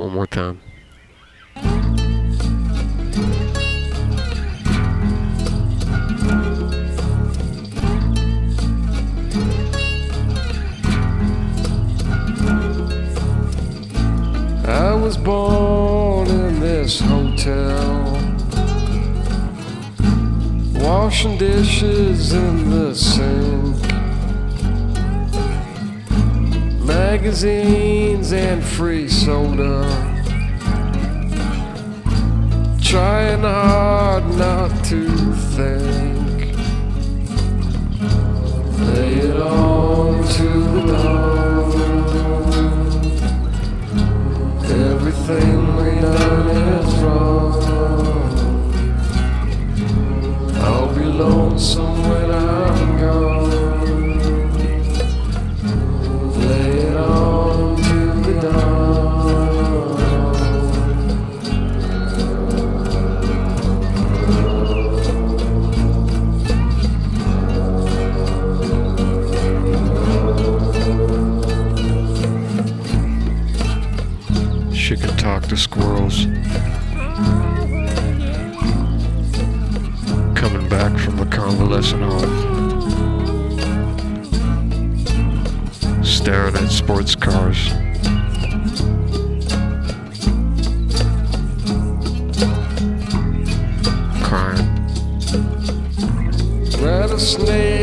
One more time. I was born in this hotel, washing dishes in the sink, magazines and free soda, trying hard not to think. Lay it on to the dawn. Everything we done is wrong. I'll be lonesome when I'm gone. Lay it on to the dawn. She can talk to squirrels. Coming back from the convalescent home, staring at sports cars. Crying. Rattlesnake